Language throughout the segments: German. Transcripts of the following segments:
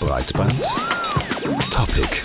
Breitband Topic.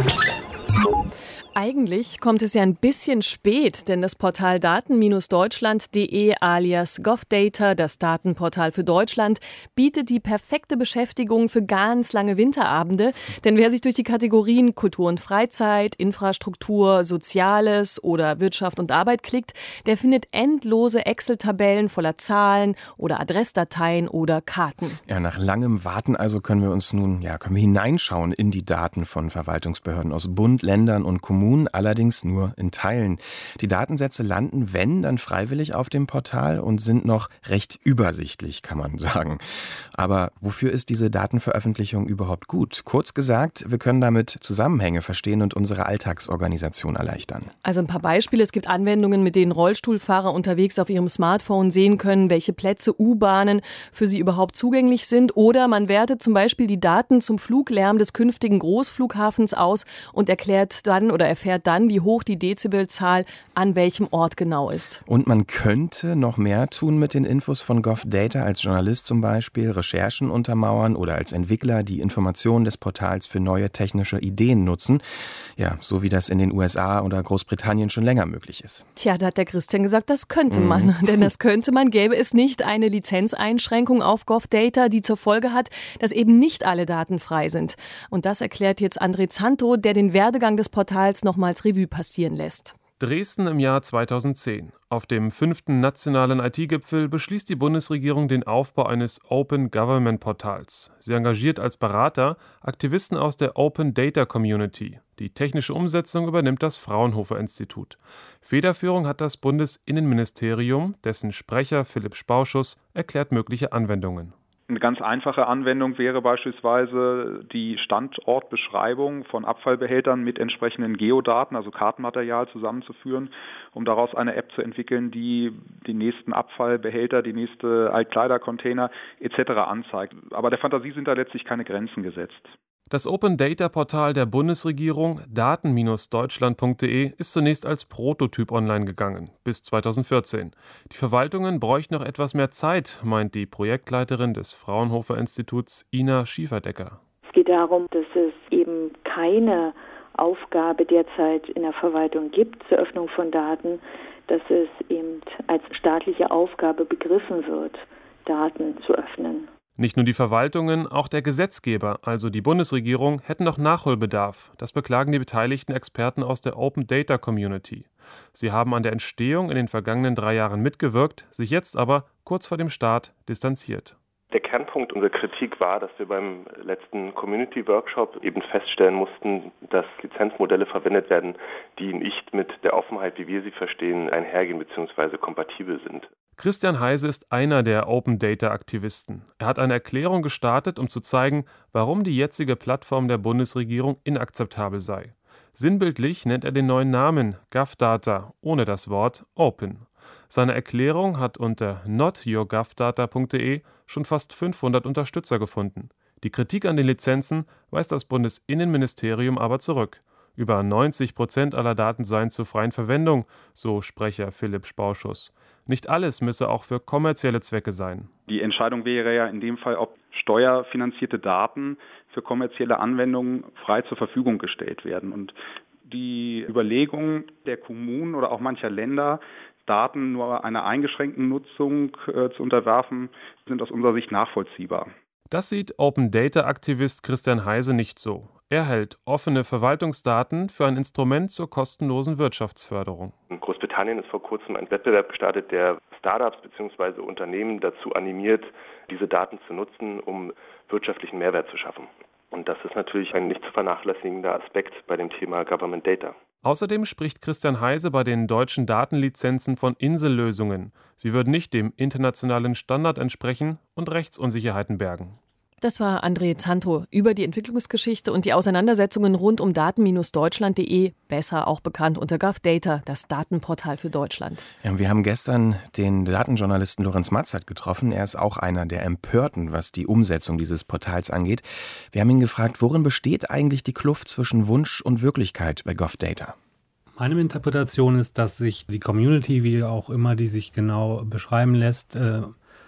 Eigentlich kommt es ja ein bisschen spät, denn das Portal daten-deutschland.de alias GovData, das Datenportal für Deutschland, bietet die perfekte Beschäftigung für ganz lange Winterabende. Denn wer sich durch die Kategorien Kultur und Freizeit, Infrastruktur, Soziales oder Wirtschaft und Arbeit klickt, der findet endlose Excel-Tabellen voller Zahlen oder Adressdateien oder Karten. Ja, nach langem Warten also können wir hineinschauen in die Daten von Verwaltungsbehörden aus Bund, Ländern und Kommunen, allerdings nur in Teilen. Die Datensätze landen, wenn, dann freiwillig auf dem Portal und sind noch recht übersichtlich, kann man sagen. Aber wofür ist diese Datenveröffentlichung überhaupt gut? Kurz gesagt, wir können damit Zusammenhänge verstehen und unsere Alltagsorganisation erleichtern. Also ein paar Beispiele. Es gibt Anwendungen, mit denen Rollstuhlfahrer unterwegs auf ihrem Smartphone sehen können, welche Plätze U-Bahnen für sie überhaupt zugänglich sind. Oder man wertet zum Beispiel die Daten zum Fluglärm des künftigen Großflughafens aus und erfährt dann, wie hoch die Dezibelzahl an welchem Ort genau ist. Und man könnte noch mehr tun mit den Infos von GovData, als Journalist zum Beispiel Recherchen untermauern oder als Entwickler die Informationen des Portals für neue technische Ideen nutzen. Ja, so wie das in den USA oder Großbritannien schon länger möglich ist. Tja, da hat der Christian gesagt, das könnte man. Denn das könnte man, gäbe es nicht eine Lizenzeinschränkung auf GovData, die zur Folge hat, dass eben nicht alle Daten frei sind. Und das erklärt jetzt André Zanto, der den Werdegang des Portals nochmals Revue passieren lässt. Dresden im Jahr 2010. Auf dem 5. nationalen IT-Gipfel beschließt die Bundesregierung den Aufbau eines Open Government Portals. Sie engagiert als Berater Aktivisten aus der Open Data Community. Die technische Umsetzung übernimmt das Fraunhofer Institut. Federführung hat das Bundesinnenministerium, dessen Sprecher Philipp Spauschus erklärt mögliche Anwendungen. Eine ganz einfache Anwendung wäre beispielsweise die Standortbeschreibung von Abfallbehältern mit entsprechenden Geodaten, also Kartenmaterial zusammenzuführen, um daraus eine App zu entwickeln, die den nächsten Abfallbehälter, die nächste Altkleidercontainer etc. anzeigt. Aber der Fantasie sind da letztlich keine Grenzen gesetzt. Das Open-Data-Portal der Bundesregierung daten-deutschland.de ist zunächst als Prototyp online gegangen, bis 2014. Die Verwaltungen bräuchten noch etwas mehr Zeit, meint die Projektleiterin des Fraunhofer Instituts Ina Schieferdecker. Es geht darum, dass es eben keine Aufgabe derzeit in der Verwaltung gibt zur Öffnung von Daten, dass es eben als staatliche Aufgabe begriffen wird, Daten zu öffnen. Nicht nur die Verwaltungen, auch der Gesetzgeber, also die Bundesregierung, hätten noch Nachholbedarf. Das beklagen die beteiligten Experten aus der Open Data Community. Sie haben an der Entstehung in den vergangenen 3 Jahren mitgewirkt, sich jetzt aber kurz vor dem Start distanziert. Der Kernpunkt unserer Kritik war, dass wir beim letzten Community-Workshop eben feststellen mussten, dass Lizenzmodelle verwendet werden, die nicht mit der Offenheit, wie wir sie verstehen, einhergehen bzw. kompatibel sind. Christian Heise ist einer der Open-Data-Aktivisten. Er hat eine Erklärung gestartet, um zu zeigen, warum die jetzige Plattform der Bundesregierung inakzeptabel sei. Sinnbildlich nennt er den neuen Namen GovData ohne das Wort Open. Seine Erklärung hat unter notyourgovdata.de schon fast 500 Unterstützer gefunden. Die Kritik an den Lizenzen weist das Bundesinnenministerium aber zurück. Über 90% aller Daten seien zur freien Verwendung, so Sprecher Philipp Spauschus. Nicht alles müsse auch für kommerzielle Zwecke sein. Die Entscheidung wäre ja in dem Fall, ob steuerfinanzierte Daten für kommerzielle Anwendungen frei zur Verfügung gestellt werden. Und die Überlegung der Kommunen oder auch mancher Länder, Daten nur einer eingeschränkten Nutzung zu unterwerfen, sind aus unserer Sicht nachvollziehbar. Das sieht Open-Data-Aktivist Christian Heise nicht so. Er hält offene Verwaltungsdaten für ein Instrument zur kostenlosen Wirtschaftsförderung. In Großbritannien ist vor kurzem ein Wettbewerb gestartet, der Startups bzw. Unternehmen dazu animiert, diese Daten zu nutzen, um wirtschaftlichen Mehrwert zu schaffen. Und das ist natürlich ein nicht zu vernachlässigender Aspekt bei dem Thema Government Data. Außerdem spricht Christian Heise bei den deutschen Datenlizenzen von Insellösungen. Sie würden nicht dem internationalen Standard entsprechen und Rechtsunsicherheiten bergen. Das war André Zanto über die Entwicklungsgeschichte und die Auseinandersetzungen rund um daten-deutschland.de, besser auch bekannt unter GovData, das Datenportal für Deutschland. Ja, wir haben gestern den Datenjournalisten Lorenz Matzert getroffen. Er ist auch einer der Empörten, was die Umsetzung dieses Portals angeht. Wir haben ihn gefragt, worin besteht eigentlich die Kluft zwischen Wunsch und Wirklichkeit bei GovData? Meine Interpretation ist, dass sich die Community, wie auch immer die sich genau beschreiben lässt,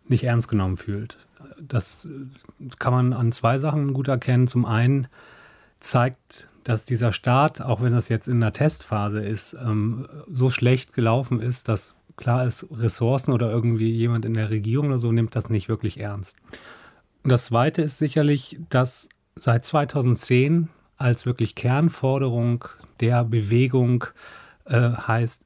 nicht ernst genommen fühlt. Das kann man an 2 Sachen gut erkennen. Zum einen zeigt, dass dieser Start, auch wenn das jetzt in der Testphase ist, so schlecht gelaufen ist, dass klar ist, Ressourcen oder irgendwie jemand in der Regierung oder so nimmt das nicht wirklich ernst. Und das Zweite ist sicherlich, dass seit 2010 als wirklich Kernforderung der Bewegung heißt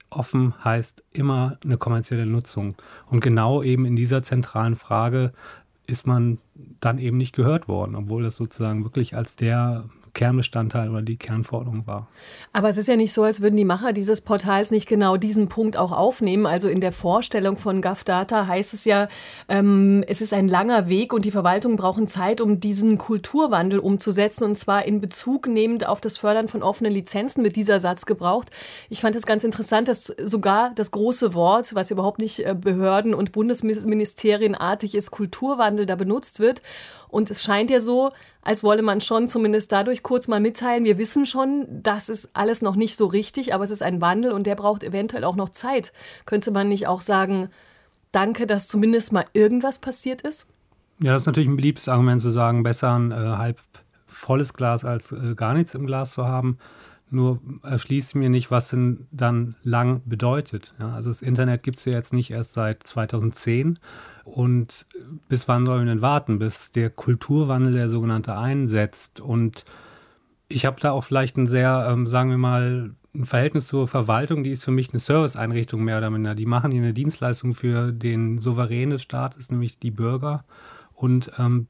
immer eine kommerzielle Nutzung. Und genau eben in dieser zentralen Frage ist man dann eben nicht gehört worden, obwohl das sozusagen wirklich als der Kernbestandteil oder die Kernforderung war. Aber es ist ja nicht so, als würden die Macher dieses Portals nicht genau diesen Punkt auch aufnehmen. Also in der Vorstellung von GovData heißt es ja, es ist ein langer Weg und die Verwaltungen brauchen Zeit, um diesen Kulturwandel umzusetzen, und zwar in Bezug nehmend auf das Fördern von offenen Lizenzen wird dieser Satz gebraucht. Ich fand es ganz interessant, dass sogar das große Wort, was überhaupt nicht Behörden- und Bundesministerienartig ist, Kulturwandel, da benutzt wird. Und es scheint ja so, als wolle man schon zumindest dadurch kurz mal mitteilen, wir wissen schon, das ist alles noch nicht so richtig, aber es ist ein Wandel und der braucht eventuell auch noch Zeit. Könnte man nicht auch sagen, danke, dass zumindest mal irgendwas passiert ist? Ja, das ist natürlich ein beliebtes Argument zu sagen, besser ein halb volles Glas als gar nichts im Glas zu haben. Nur erschließt mir nicht, was denn dann lang bedeutet. Ja, also das Internet gibt es ja jetzt nicht erst seit 2010. Und bis wann sollen wir denn warten, bis der Kulturwandel, der sogenannte, einsetzt? Und ich habe da auch vielleicht ein sehr, sagen wir mal, ein Verhältnis zur Verwaltung, die ist für mich eine Serviceeinrichtung mehr oder minder. Die machen hier eine Dienstleistung für den Souverän des Staates, nämlich die Bürger. Und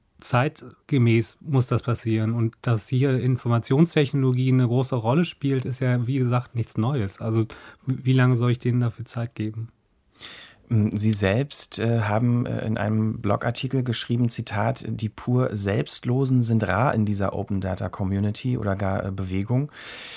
zeitgemäß muss das passieren. Und dass hier Informationstechnologie eine große Rolle spielt, ist ja, wie gesagt, nichts Neues. Also wie lange soll ich denen dafür Zeit geben? Sie selbst haben in einem Blogartikel geschrieben, Zitat, die pur Selbstlosen sind rar in dieser Open Data Community oder gar Bewegung.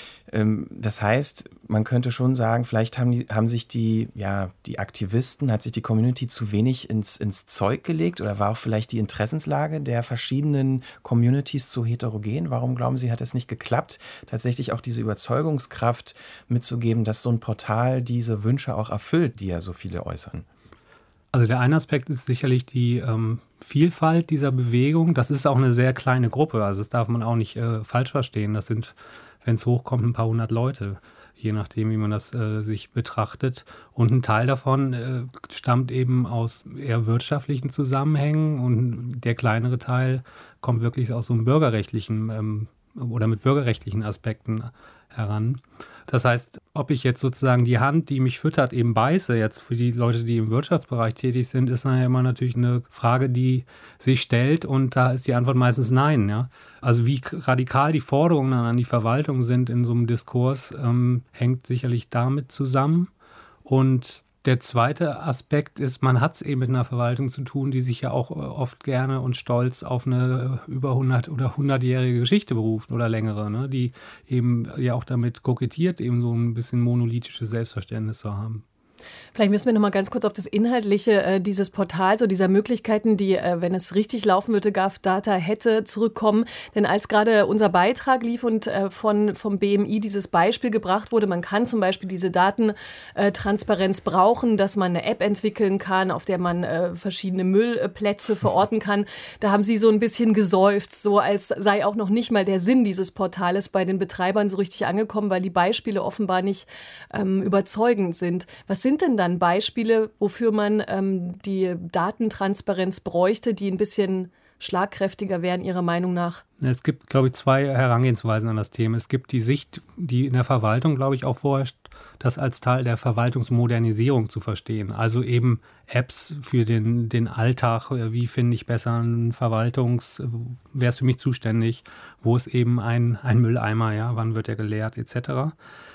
Das heißt, man könnte schon sagen, vielleicht haben sich die Aktivisten, hat sich die Community zu wenig ins Zeug gelegt, oder war auch vielleicht die Interessenslage der verschiedenen Communities zu heterogen? Warum glauben Sie, hat es nicht geklappt, tatsächlich auch diese Überzeugungskraft mitzugeben, dass so ein Portal diese Wünsche auch erfüllt, die ja so viele äußern? Also der eine Aspekt ist sicherlich die Vielfalt dieser Bewegung. Das ist auch eine sehr kleine Gruppe, also das darf man auch nicht falsch verstehen. Das sind, wenn es hochkommt, ein paar hundert Leute, je nachdem, wie man das sich betrachtet. Und ein Teil davon stammt eben aus eher wirtschaftlichen Zusammenhängen und der kleinere Teil kommt wirklich aus so einem bürgerrechtlichen oder mit bürgerrechtlichen Aspekten heran. Das heißt, ob ich jetzt sozusagen die Hand, die mich füttert, eben beiße, jetzt für die Leute, die im Wirtschaftsbereich tätig sind, ist nachher immer natürlich eine Frage, die sich stellt, und da ist die Antwort meistens nein. Ja? Also wie radikal die Forderungen dann an die Verwaltung sind in so einem Diskurs, hängt sicherlich damit zusammen. Und der zweite Aspekt ist, man hat es eben mit einer Verwaltung zu tun, die sich ja auch oft gerne und stolz auf eine über 100 oder 100-jährige Geschichte beruft oder längere, ne? Die eben ja auch damit kokettiert, eben so ein bisschen monolithisches Selbstverständnis zu haben. Vielleicht müssen wir noch mal ganz kurz auf das Inhaltliche dieses Portals oder dieser Möglichkeiten, die, wenn es richtig laufen würde, GovData hätte, zurückkommen. Denn als gerade unser Beitrag lief und vom BMI dieses Beispiel gebracht wurde, man kann zum Beispiel diese Datentransparenz brauchen, dass man eine App entwickeln kann, auf der man verschiedene Müllplätze verorten kann. Da haben Sie so ein bisschen geseufzt, so als sei auch noch nicht mal der Sinn dieses Portales bei den Betreibern so richtig angekommen, weil die Beispiele offenbar nicht überzeugend sind. Was sind denn dann Beispiele, wofür man die Datentransparenz bräuchte, die ein bisschen schlagkräftiger wären, Ihrer Meinung nach? Es gibt, glaube ich, 2 Herangehensweisen an das Thema. Es gibt die Sicht, die in der Verwaltung, glaube ich, auch vorherrscht, das als Teil der Verwaltungsmodernisierung zu verstehen. Also eben Apps für den Alltag. Wie finde ich besser einen wer ist für mich zuständig? Wo ist eben ein Mülleimer? Ja? Wann wird er geleert? Etc.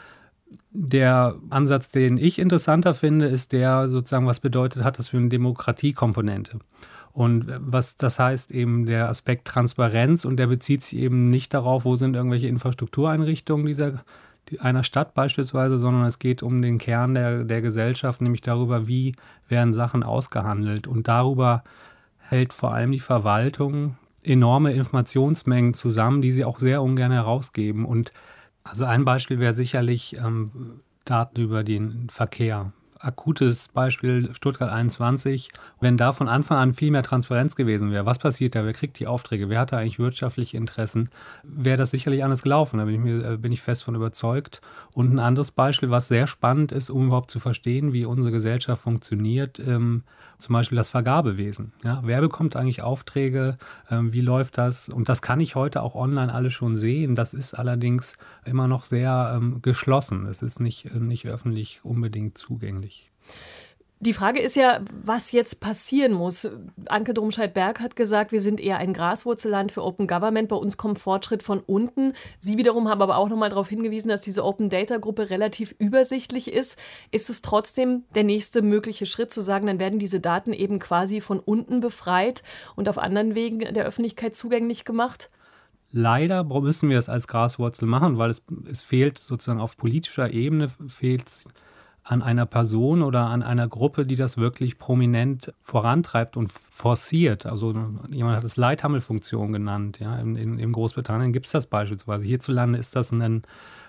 Der Ansatz, den ich interessanter finde, ist der sozusagen, was bedeutet hat das für eine Demokratiekomponente? Und was das heißt eben der Aspekt Transparenz, und der bezieht sich eben nicht darauf, wo sind irgendwelche Infrastruktureinrichtungen einer Stadt beispielsweise, sondern es geht um den Kern der Gesellschaft, nämlich darüber, wie werden Sachen ausgehandelt. Und darüber hält vor allem die Verwaltung enorme Informationsmengen zusammen, die sie auch sehr ungern herausgeben. Und also ein Beispiel wäre sicherlich Daten über den Verkehr. akutes Beispiel Stuttgart 21. Wenn da von Anfang an viel mehr Transparenz gewesen wäre, was passiert da, wer kriegt die Aufträge, wer hat da eigentlich wirtschaftliche Interessen, wäre das sicherlich anders gelaufen. Da bin ich fest von überzeugt. Und ein anderes Beispiel, was sehr spannend ist, um überhaupt zu verstehen, wie unsere Gesellschaft funktioniert, zum Beispiel das Vergabewesen. Ja, wer bekommt eigentlich Aufträge, wie läuft das? Und das kann ich heute auch online alles schon sehen. Das ist allerdings immer noch sehr geschlossen. Es ist nicht öffentlich unbedingt zugänglich. Die Frage ist ja, was jetzt passieren muss. Anke Domscheit-Berg hat gesagt, wir sind eher ein Graswurzelland für Open Government. Bei uns kommt Fortschritt von unten. Sie wiederum haben aber auch nochmal darauf hingewiesen, dass diese Open Data Gruppe relativ übersichtlich ist. Ist es trotzdem der nächste mögliche Schritt zu sagen, dann werden diese Daten eben quasi von unten befreit und auf anderen Wegen der Öffentlichkeit zugänglich gemacht? Leider müssen wir es als Graswurzel machen, weil es fehlt sozusagen auf politischer Ebene, fehlt an einer Person oder an einer Gruppe, die das wirklich prominent vorantreibt und forciert. Also jemand hat es Leithammelfunktion genannt. Ja. In Großbritannien gibt es das beispielsweise. Hierzulande ist das ein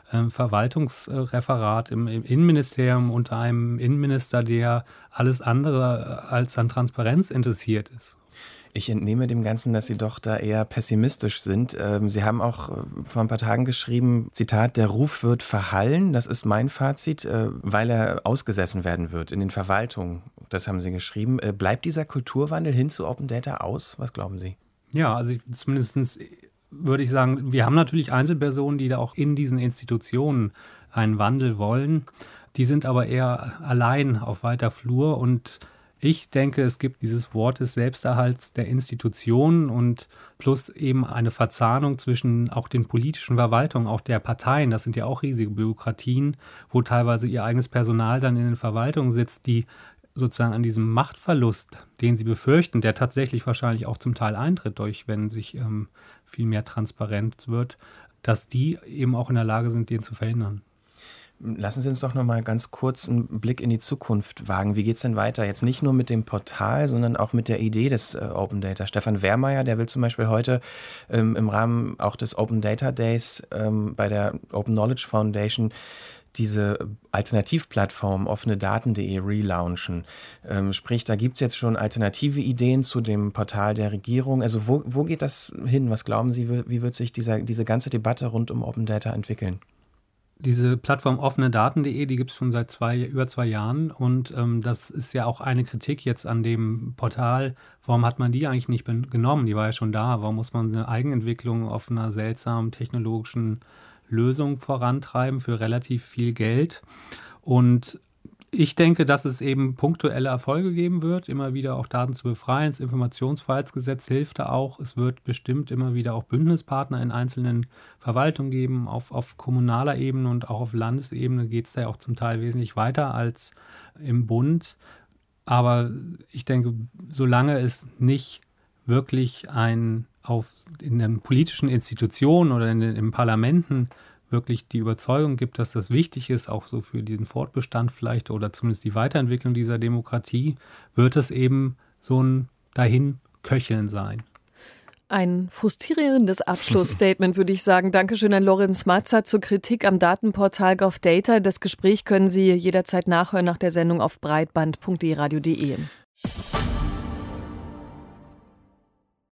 Verwaltungsreferat im Innenministerium unter einem Innenminister, der alles andere als an Transparenz interessiert ist. Ich entnehme dem Ganzen, dass Sie doch da eher pessimistisch sind. Sie haben auch vor ein paar Tagen geschrieben, Zitat, der Ruf wird verhallen, das ist mein Fazit, weil er ausgesessen werden wird in den Verwaltungen. Das haben Sie geschrieben. Bleibt dieser Kulturwandel hin zu Open Data aus? Was glauben Sie? Ja, also zumindest würde ich sagen, wir haben natürlich Einzelpersonen, die da auch in diesen Institutionen einen Wandel wollen. Die sind aber eher allein auf weiter Flur und ich denke, es gibt dieses Wort des Selbsterhalts der Institutionen und plus eben eine Verzahnung zwischen auch den politischen Verwaltungen, auch der Parteien. Das sind ja auch riesige Bürokratien, wo teilweise ihr eigenes Personal dann in den Verwaltungen sitzt, die sozusagen an diesem Machtverlust, den sie befürchten, der tatsächlich wahrscheinlich auch zum Teil eintritt, wenn sich viel mehr Transparenz wird, dass die eben auch in der Lage sind, den zu verhindern. Lassen Sie uns doch noch mal ganz kurz einen Blick in die Zukunft wagen. Wie geht es denn weiter? Jetzt nicht nur mit dem Portal, sondern auch mit der Idee des Open Data. Stefan Wehrmeier, der will zum Beispiel heute im Rahmen auch des Open Data Days bei der Open Knowledge Foundation diese Alternativplattform offenedaten.de relaunchen. Sprich, da gibt es jetzt schon alternative Ideen zu dem Portal der Regierung. Also wo geht das hin? Was glauben Sie, wie wird sich diese ganze Debatte rund um Open Data entwickeln? Diese Plattform offenedaten.de, die gibt es schon seit über 2 Jahren und das ist ja auch eine Kritik jetzt an dem Portal. Warum hat man die eigentlich nicht genommen? Die war ja schon da. Warum muss man eine Eigenentwicklung auf einer seltsamen technologischen Lösung vorantreiben für relativ viel Geld? Und ich denke, dass es eben punktuelle Erfolge geben wird, immer wieder auch Daten zu befreien. Das Informationsfreiheitsgesetz hilft da auch. Es wird bestimmt immer wieder auch Bündnispartner in einzelnen Verwaltungen geben. Auf kommunaler Ebene und auch auf Landesebene geht es da ja auch zum Teil wesentlich weiter als im Bund. Aber ich denke, solange es nicht wirklich in den politischen Institutionen oder in Parlamenten wirklich die Überzeugung gibt, dass das wichtig ist, auch so für diesen Fortbestand vielleicht oder zumindest die Weiterentwicklung dieser Demokratie, wird es eben so ein Dahinköcheln sein. Ein frustrierendes Abschlussstatement, würde ich sagen. Dankeschön an Lorenz Mazza zur Kritik am Datenportal GovData. Das Gespräch können Sie jederzeit nachhören nach der Sendung auf breitband.de radio.de.